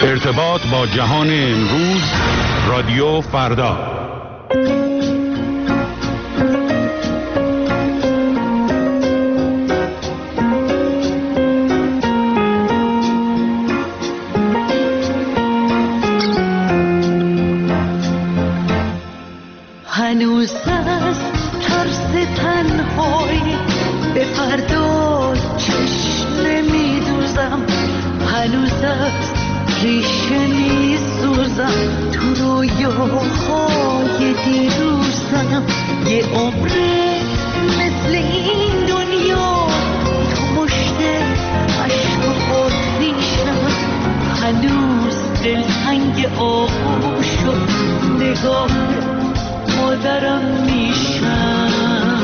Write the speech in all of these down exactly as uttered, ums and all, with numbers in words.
ارتباط با جهان امروز، رادیو فردا. هنوز از ترس تنهایی به فردا چشم نمیدوزم، هنوز از ریشه میسوزم تو رویاهای دیروزم. یه عمره مثل این دنیا تو مشت عشق و خودریشم، هنوز دلتنگ آغوش و نگاه مادرم میشم.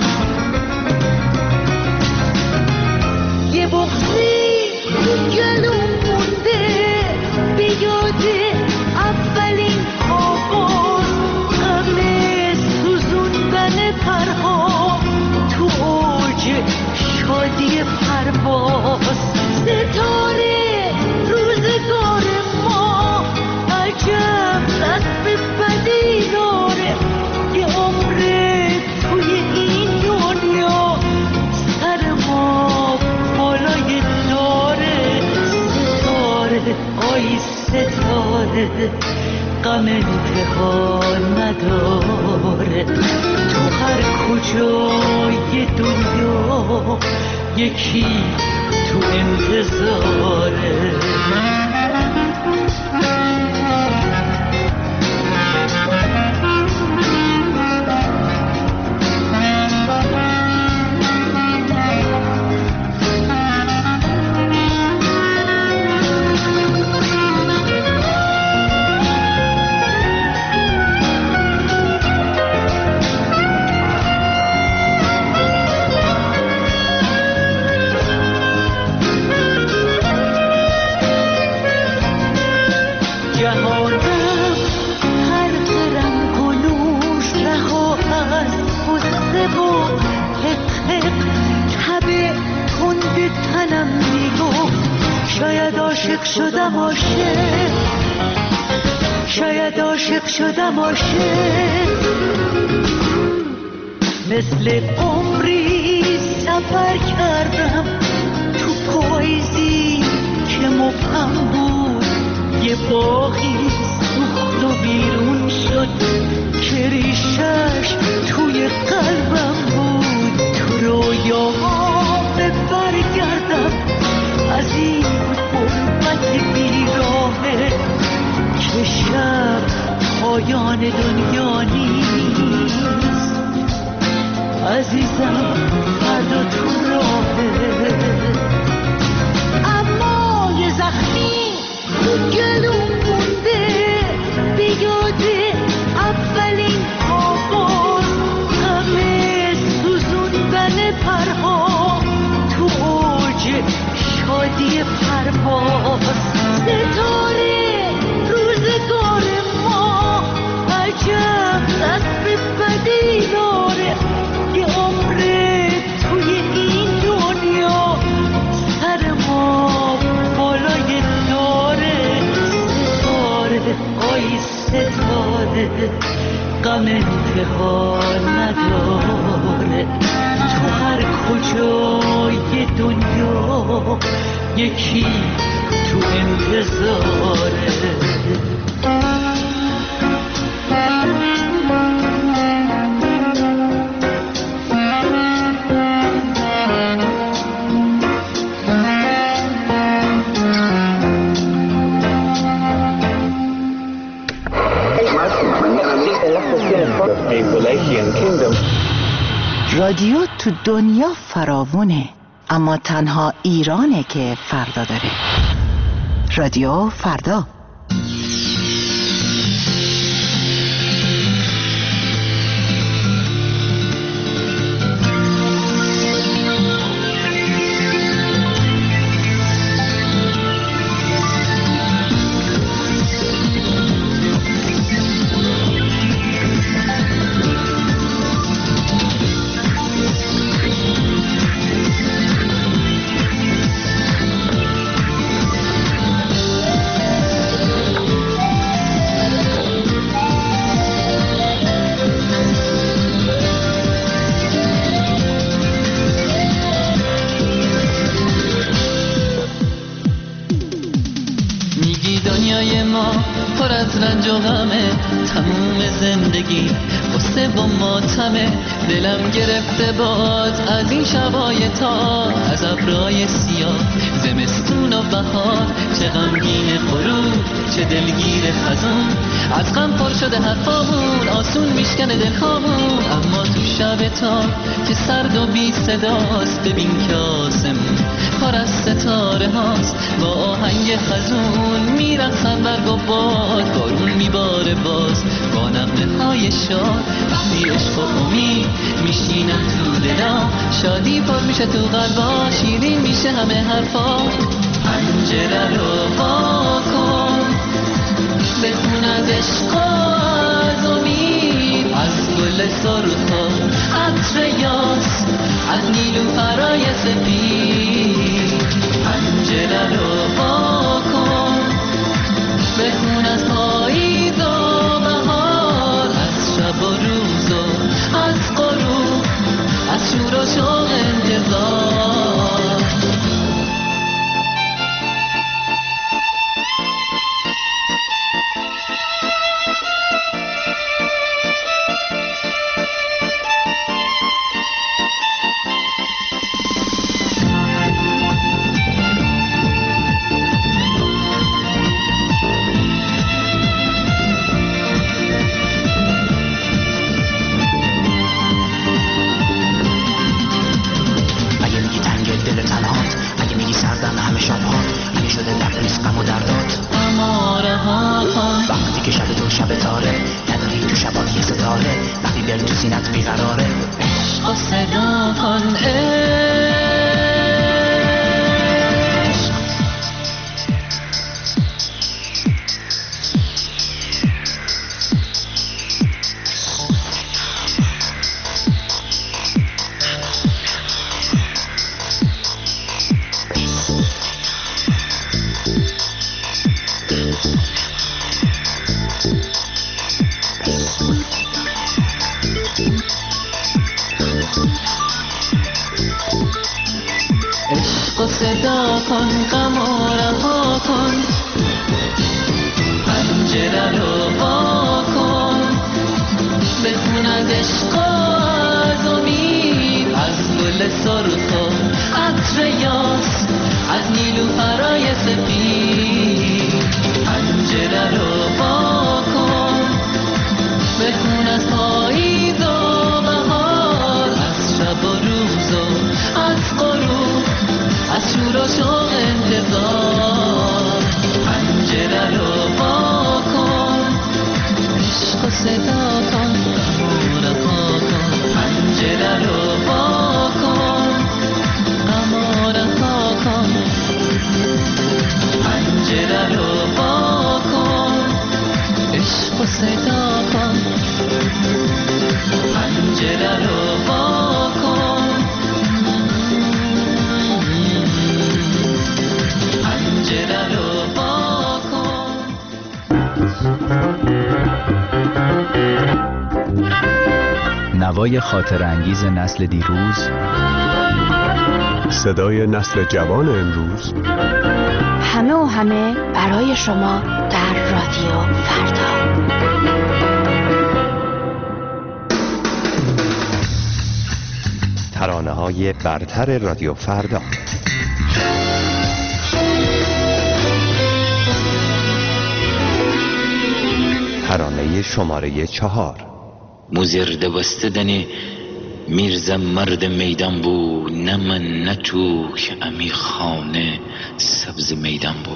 یه بغضی تو گلوم مونده به یاد اولین آغاز، غم سوزوندن پرها تو اوج شادی پرواز. ستاره روزگار ما عجب دست بدی داره، یه عمره توی این دنیا سر ما بالای داره. ستاره آی ستاره غم انتها نداره، تو هر کجای دنیا یکی تو انتظاره. شاید عاشق شدم عاشق، شاید عاشق شدم عاشق، مثل عمری سفر کردم تو پاییزی که مبهم بود. یه باغی سوخت و بیرون شد که ریشش توی قلبم بود. تو رویاها برگردم از این غربت بیراهه که شب پایان دنیا نیست. عزیزم فردا تو راهه، اما یه زخمی تو گلوم مونده به یاد اولین آغاز، غم سوزوندن پرها تو اوج شادی پرواز. ستاره روزگار ما عجب دست بدی داره، یه عمره توی این دنیا سر ما بالای داره. ستاره آی ستاره غم انتها نداره، تو هر کجای دنیا یکی تو انتظاره. رادیو تو دنیا فراوونه، اما تنها ایرانه که فردا داره. رادیو فردا. روزای ما پر از رنج و غمه، تموم زندگی قصه و ماتمه. دلم گرفته باز از این شبای تار، از ابرای سیاه زمستون و بهار. چه غمگین غروب چه دلگیر خزون، از غم پر شده حرفامون آسون میشکنه دلخامون. اما تو شب تار که سرد و بی صداست، ببین که آسمون پر از ستاره هاست. با آهنگ خزون میرقصن برگ و باد، بارون میباره باز با نغمه های شاد. وقتی عشق و امید میشینن تو دلا، شادی پر میشه تو قلبا، شیرین میشه همه حرفا. پنجره رو وا کن بخون از عشق و از امید، از گل سرخ و عطر یاس، از نیلوفرای سپید. پنجره رو وا کن بخون از پاییز و بهار، از شب و روز و از غروب، از شور و شوق انتظار. وقتی که شب تو شب تاره، نداری تو شبان یه ستاره، وقتی دل تو سینت بیقراره. عشق و صدا کن عشق، صدا کن غم و رها کن. پنجره رو وا کن بخون از عشق و از امید، از گل سرخ و عطر یاس، از نیلوفرای سپید. پنجره رو وا کن بخون از پاییز و بهار، از شب و روز و از غروب، از شور و شوق انتظار. پنجره رو وا کن عشق و صدا کن غم و رها کن. پنجره رو وا کن غم و رها کن. پنجره رو وا کن عشق و صدا کن. پنجره رو وا کن پنجره رو وا کن. نوای خاطر انگیز نسل دیروز، صدای نسل جوان امروز، همه و همه برای شما در رادیو فردا. ترانه‌های برتر رادیو فردا. ترانه شماره چهار. مزرده بستدنی میرزا مرد میدان بو، نه من نه تو که امی خانه سبز میدان بو.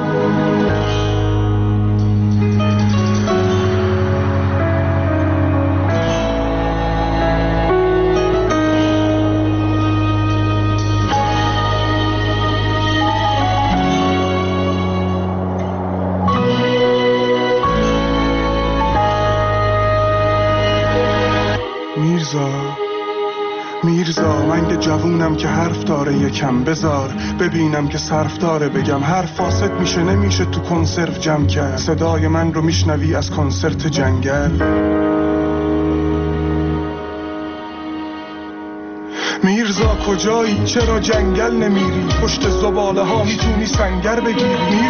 میرزا من که جوونم که حرف داره یکم بذار ببینم که صرف داره، بگم حرف فاسد میشه نمیشه تو کنسرو جمع کرد. صدای من رو میشنوی از کنسرت جنگل. میرزا کجایی؟ چرا جنگل نمیری؟ پشت زباله ها میتونی سنگر بگیری. میرزا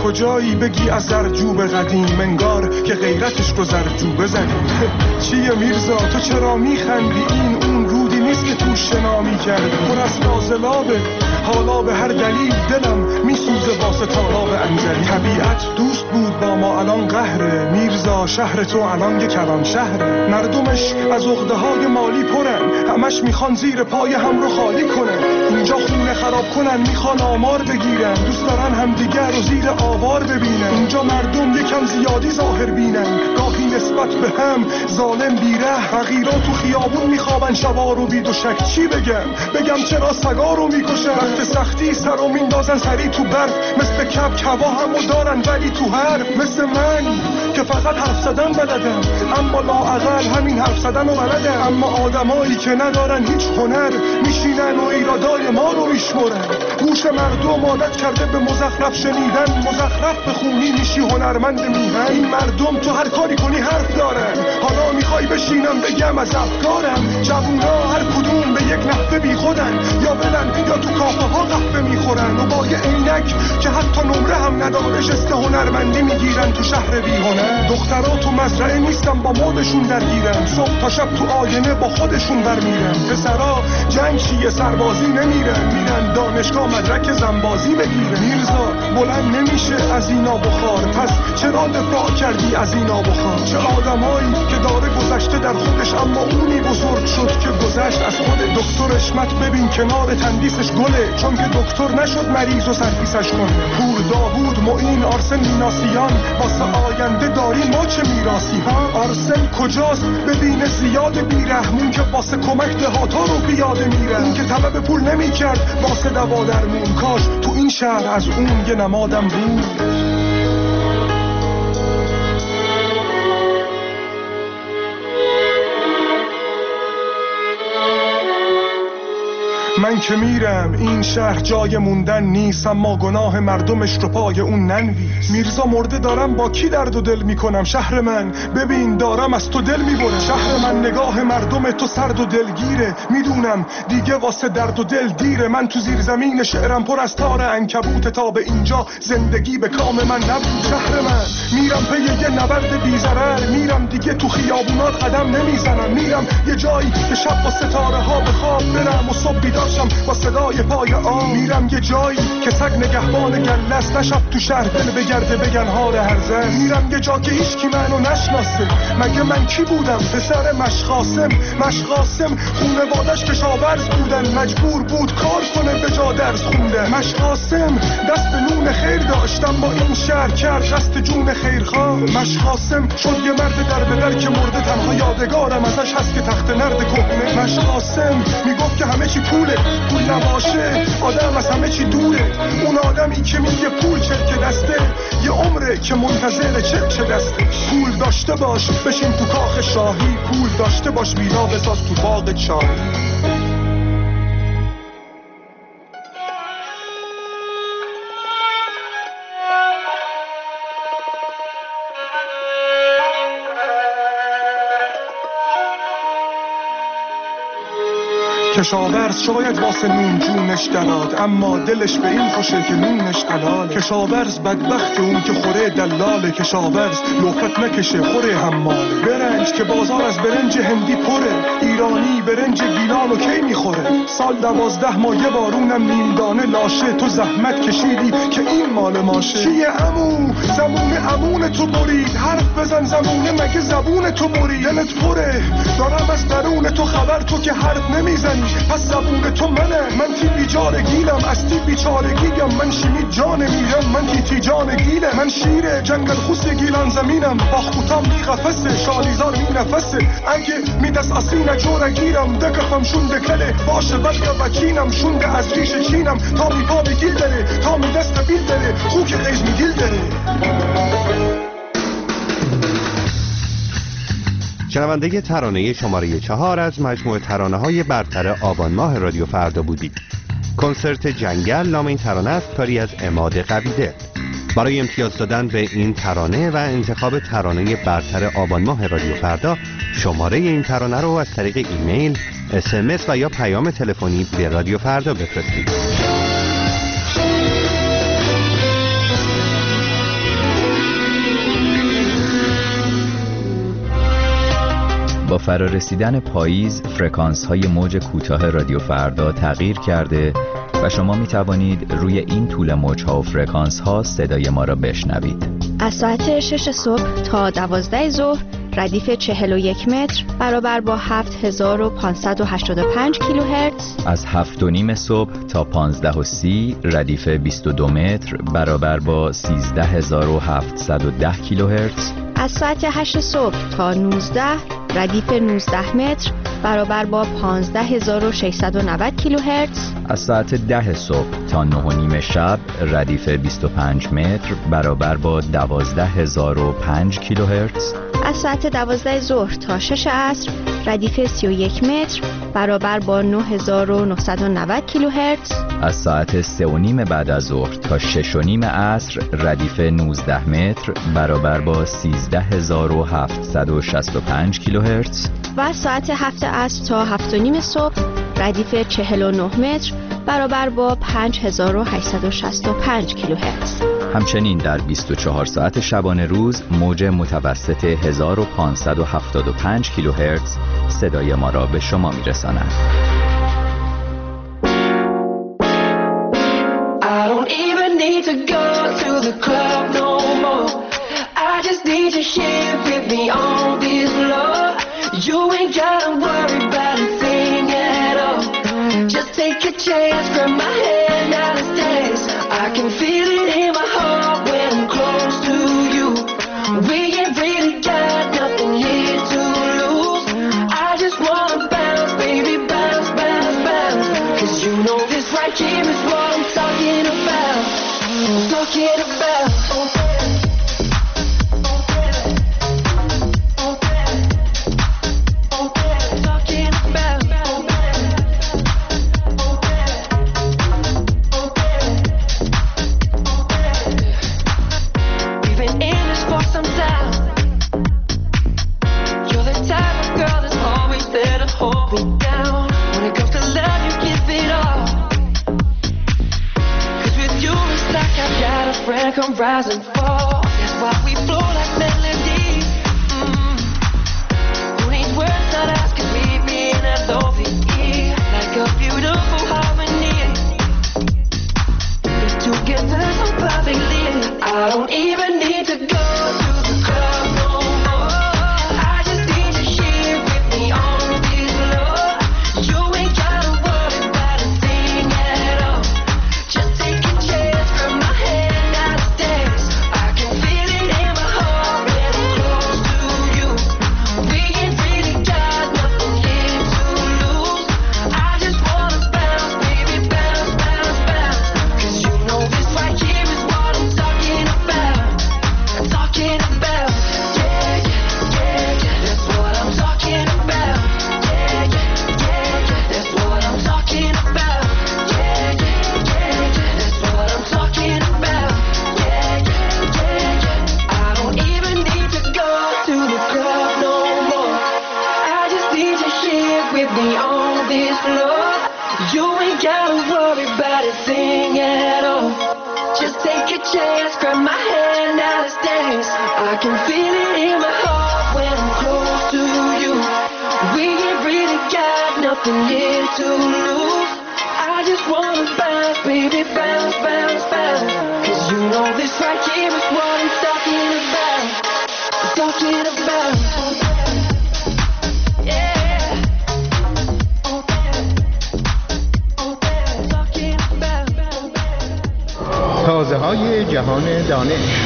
کجایی بگی از زرجوب قدیم، انگار که غیرتش رو زرجوب بزنیم. چیه میرزا تو چرا میخندی؟ این اون رودی نیست که تو شنامی کردی، پر از فاضلابه. حالا به هر دلیل دلم میسوزه واسه تالاب انزلی. طبیعت دوست بود با ما الان قهره، میرزا شهر تو الان یه کلان شهره. مردمش از عقده های مالی پرن، همش میخوان زیر پای هم رو خالی کنن. اینجا خونه خراب کنن، میخوان آمار بگیرن، دوست دارن همدیگر رو زیر آوار ببینن. اینجا مردم یکم زیادی ظاهر بینن، گاهی نسبت به هم ظالم بیره. فقیرا تو خیابون میخوابن شبا رو بی دوشک. چی بگم بگم چرا سگا رو میکشن؟ وقت سختی سر رو میندازن سری تو برف، مثل کب کبا همو دارن ولی تو حرف. مثل من که فقط حرف زدن بلدم، اما لااقل همین حرف زدن رو بلدم. اما آدمایی که ندارن هیچ هنر، میشینن و ایرادای ما رو میشمرن. گوش مردم عادت کرده به مزخرف شنیدن، مزخرف بخونی میشی هنرمند میهن. این مردم تو هر کاری کنی حرف دارن، حالا میخوای بشینم بگم از افکارم. جوونا هر کدوم به یک نحوه بی خودن، یا بلن یا تو کافه ها قهوه میخورن و با یه عینک که حتی نمره هم نداره شسته هنرمندی میگیرن تو شهر بی هنر. دخترها تو مزرعه نیستن با مودشون درگیرن، صبح تا شب تو آینه با خودشون برمیرن. پسرا جنگ چیه سربازی نمیرن، میرن دانشگاه مدرک زنبازی بگیرن. میرزا بلند نمیشه از اینا بخار، پس چرا دفاع کردی از اینا بخار؟ چه آدمایی که داره گذشته در خودش، اما اونی بزرگ شد که گذشت از خود. دکتر اشمت ببین کنار تندیسش گله، چون که دکتر نشد مریض و سرپیسش کنه. پور داوود معین آرسن میناسیان، واسه آینده داری ما چه میراسی ها؟ آرسن کجاست ببینه زیاد بیرحمون که واسه کمک دهاتا رو پیاده میره. اون که طلب پول نمی کرد واسه دوا درمون، کاش تو این شهر از اون یه نمادم بود. من که میرم این شهر جای موندن نیست، اما گناه مردمش رو پای اون ننویس. میرزا مرده دارم با کی درد و دل میکنم؟ شهر من ببین دارم از تو دل میبرم. شهر من نگاه مردم تو سرد و دلگیره، میدونم دیگه واسه درد و دل دیره. من تو زیر زمین شعرم پر از تار عنکبوت، تا به اینجا زندگی به کام من نبود. شهر من میرم پی یه نبرد بی ضرر، میرم دیگه تو خیابونات قدم نمیزنم. میرم یه جایی که شب با ستاره ها به خواب برم و صبح بیدار با صدای پای آن. میرم یه جایی که سگ نگهبان گله است، نشب تو شهر دل بگرده بگن هار هرزه. میرم یه جا که هیچ کی منو نشناسه، مگه من کی بودم؟ پسر مشقاسم. مشقاسم خونوادش کشاورز بودن، مجبور بود کار کنه به جا درس خوندن. مشقاسم دست به نون خیر داشتم، با این شهر کرد قصد جون خیرخواه. مشقاسم شد یه مرد در به در که مرده، تنها یادگارم ازش هست که تخت نرد کهنه. مشقاسم میگفت که همه چی پوله، پول نباشه آدم از همه چی دوره. اون آدمی که میگه پول چرک دسته، یه عمره که منتظر چرک دسته. پول داشته باش بشین تو کاخ شاهی، پول داشته باش ویلا بساز تو باغ چای. کشاورز شاید واسه نون جونش دراد، اما دلش به این خوشه که نونش حلاله. کشاورز بدبخت اون که خوره دلاله، کشاورز لوفت نکشه خوره حماله. برنج که بازار از برنج هندی پره، ایرانی برنج گیلان و کی میخوره. سال دوازده ماه یه بارونم نیم دانه لاشه، تو زحمت کشیدی که این مال ماشه. چیه عمو زمون عمون تو برید، حرف بزن زمونه مگه زبون تو برید. دلت پره دارم از درون تو خبر، تو که حرف نمیزنی پس زبون تو منه. من تی بیچاره گیلم از تی بیچاره گیگم، من شیمی جان میرم من تی تی جان گیله. من شیر جنگل خوس گیلان زمینم، با خوتم بی قفسه شالیزار می نفسه. اگه می دست اصینه جوره گیرم، دکفم شونده کله باشه بلگه بچینم. شونده از ریش چینم تا می پا بگیل داره، تا می دست بیل داره خوک قیز می گیل داره. شنونده ترانه شماره چهار از مجموعه ترانه های برتر آبان ماه رادیو فردا بودید. کنسرت جنگل نام این ترانه است، کاری از عماد قویدل. برای امتیاز دادن به این ترانه و انتخاب ترانه برتر آبان ماه رادیو فردا، شماره این ترانه رو از طریق ایمیل، اس ام اس و یا پیام تلفنی به رادیو فردا بفرستید. با فرارسیدن پاییز فرکانس‌های موج کوتاه رادیو فردا تغییر کرده و شما می توانید روی این طول موج‌ها و فرکانس‌ها صدای ما را بشنوید. از ساعت شش صبح تا دوازده ظهر ردیف چهل و یک متر برابر با هفت هزار و پانصد و هشتاد و پنج کیلوهرتز. از هفت و نیم صبح تا پانزده و سی ردیف بیست و دو متر برابر با سیزده هزار و هفتصد و ده کیلوهرتز. از ساعت هشت صبح تا نوزده ردیف نوزده متر برابر با پانزده هزار و ششصد و نود کیلوهرتز. از ساعت ده صبح تا نه و نیم شب ردیف بیست و پنج متر برابر با دوازده هزار و پنج کیلوهرتز. از ساعت دوازده ظهر تا شش عصر ردیف سی و یک متر برابر با نه هزار و نهصد و نود کیلوهرتز. از ساعت سه و نیم بعد از ظهر تا شش و نیم عصر ردیف نوزده متر برابر با سیزده هزار و هفتصد و شصت و پنج کیلوهرتز. و از ساعت هفت عصر تا هفت و نیم صبح ردیف چهل و نه متر برابر با پنج هزار و هشتصد و شصت و پنج کیلوهرتز. همچنین در بیست و چهار ساعت شبانه روز موج متوسط هزار و پانصد و هفتاد و پنج کیلوهرتز صدای ما را به شما می‌رساند. I don't even need to go to the club no more. I just need you here with me on this love. You ain't gotta worry about a thing at all. Just take a chance, grab my hand, now let's dance. I can feel it in my heart when I'm close to you. We ain't really got nothing here to lose. I just wanna bounce, baby, bounce, bounce, bounce. Cause you know this right here is what I'm talking about. I'm talking about. Come rise and fall. That's why we flow like melodies. Mm. Who needs words not asking me being a lovely like a beautiful harmony. We together so perfectly. I don't even need to go to the club no more. I just need you here with me on this love. You ain't gotta worry about a thing at all. Just take a chance from my hand. I can feel it in my heart when I'm close to you. We ain't really got nothing here to lose. I just wanna bounce, baby, bounce, bounce, bounce. Cause you know this right here is what I'm talking about. I'm talking about. تازه های جهان دانش.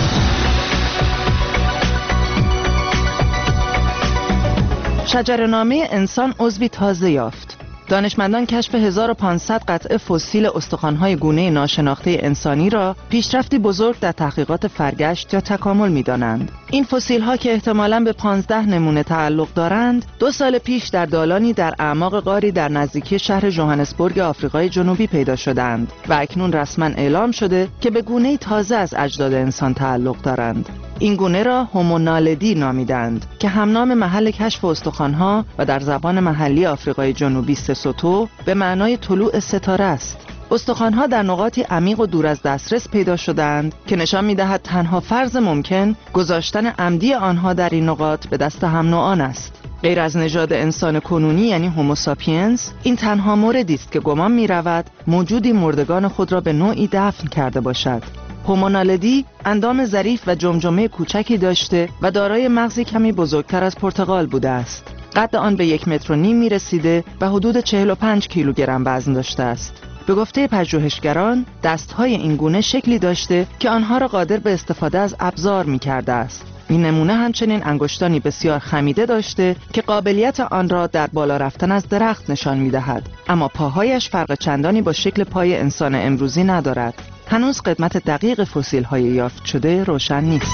شجره‌نامه انسان عضوی تازه یافت. دانشمندان کشف هزار و پانصد قطعه فسیل استخوان‌های گونه ناشناخته انسانی را پیشرفتی بزرگ در تحقیقات فرگشت یا تکامل می‌دانند. این فسیل‌ها که احتمالاً به پانزده نمونه تعلق دارند، دو سال پیش در دالانی در اعماق غاری در نزدیکی شهر ژوهانسبورگ آفریقای جنوبی پیدا شدند و اکنون رسما اعلام شده که به گونه‌ای تازه از اجداد انسان تعلق دارند. این گونه را هومونالدی نامیدند که همنام محل کشف استخوان‌ها و در زبان محلی آفریقای جنوبی سسوتو به معنای طلوع ستاره است. استخوان‌ها در نقاطی عمیق و دور از دسترس پیدا شدند که نشان می‌دهد تنها فرض ممکن گذاشتن عمدی آنها در این نقاط به دست هم نوعان است. غیر از نژاد انسان کنونی یعنی هوموساپینز، این تنها موردی است که گمان می رود موجودی مردگان خود را به نوعی دفن کرده باشد. هومونالدی اندام ظریف و جمجمه کوچکی داشته و دارای مغزی کمی بزرگتر از پرتقال بوده است. قد آن به یک متر و نیم می رسیده و حدود چهل و پنج کیلوگرم وزن داشته است. به گفته پژوهشگران، دستهای این گونه شکلی داشته که آنها را قادر به استفاده از ابزار می کرده است. این نمونه همچنین انگشتانی بسیار خمیده داشته که قابلیت آن را در بالا رفتن از درخت نشان می دهد، اما پاهایش فرق چندانی با شکل پای انسان امروزی ندارد. هنوز قدمت دقیق فسیل های یافت شده روشن نیست.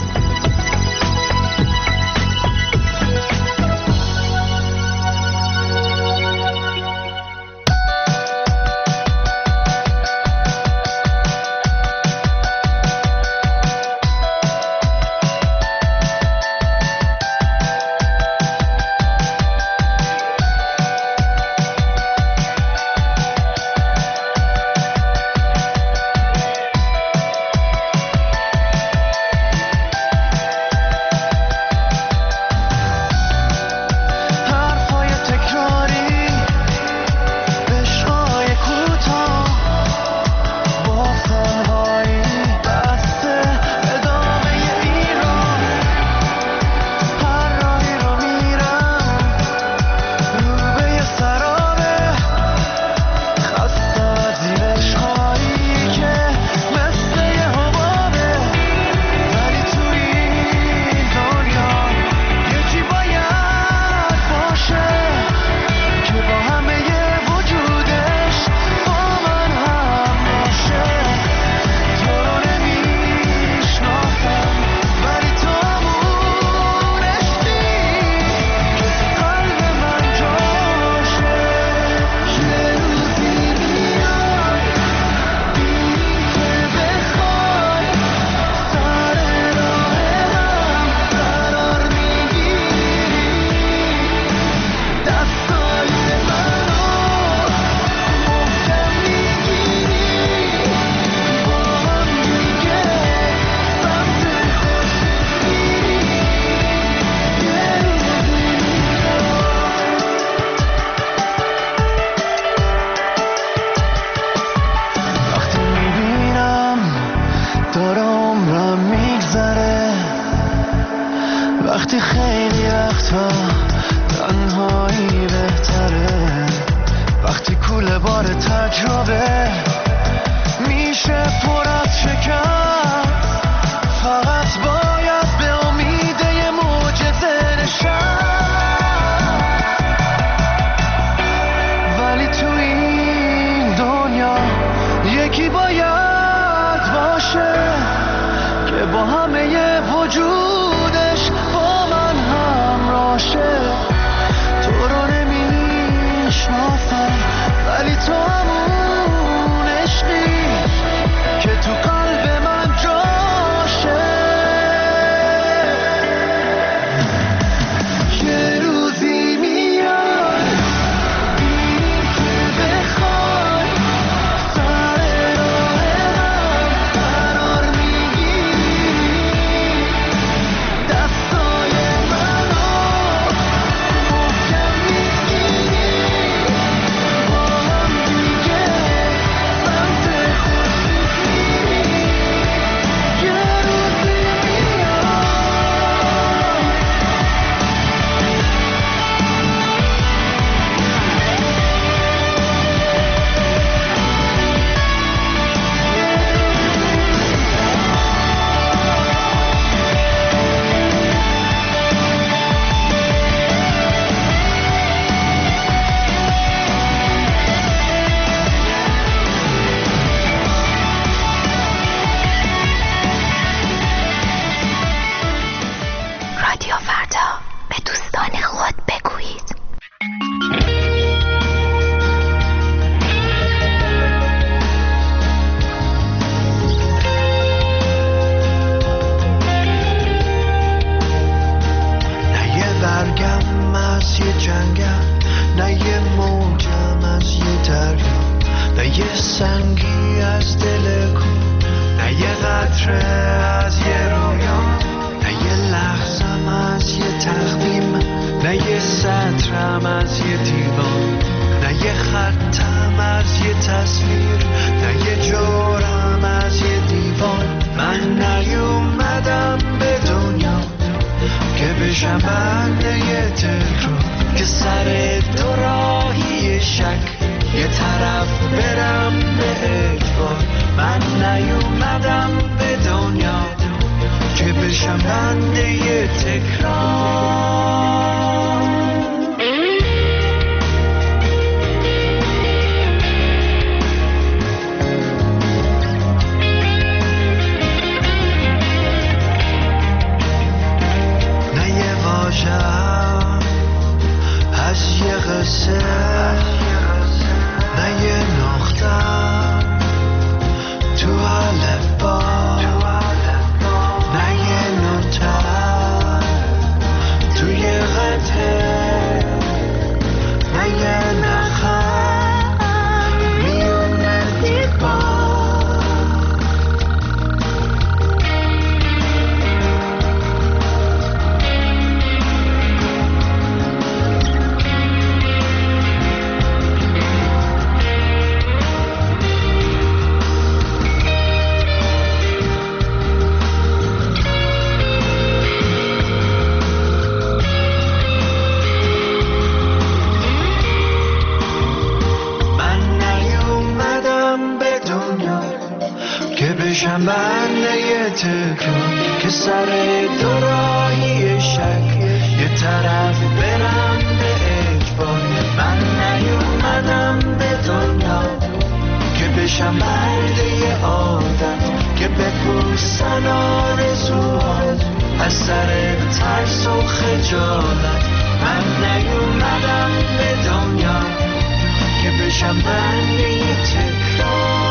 وقتی خیلی وقتا تنهایی بهتره، وقتی کوله بار تجربه میشه پر از شکست، فقط باید به امید یه معجزه نشست. ولی تو این دنیا یکی باید باشه که با همه ی وجودش با من همراشه. تو رو نمیشناسم ولی تو همون عشقی که تو قلب من جاشه. یه روزی میاد این که بخوای سر راه من قرار میگیری، دستای منو محکم میگیری، با هم دیگه سمت خورشید میریم. یه روزی میاد رادیو فردا، به دوستان خود بگویید. نه یه برگم از یه جنگم، نه یه موجم از یه دریا، نه یه سنگی از دل کو، نه یه قطره از یه رویا، نه یه لحظم از یه تقویم، نه یه سر یه دیوان، نه یه خطم از یه تصویر، نه یه جورم از یه دیوان. من نیومدم به دنیا که بشم بنده یه تکرار، که سر دو راهی شک یه طرف برم به اجبار. من نیومدم به دنیا که بشم بنده یه تکرار. نه یه واژه‌ام از یه قصه، نه یه نقطه‌ام تو الفبا، نه یه نوتم توی قطعه، نه یه نخم میونه دیوار. بشم بنده یه تکرار، که سر دو راهی شک یه طرف برم به اجبار. من نیومدم به دنیا که بشم بنده یه آدم، که بپوسن آرزوها از سر ترس و خجالت. من نیومدم به دنیا که بشم بنده یه تکرار.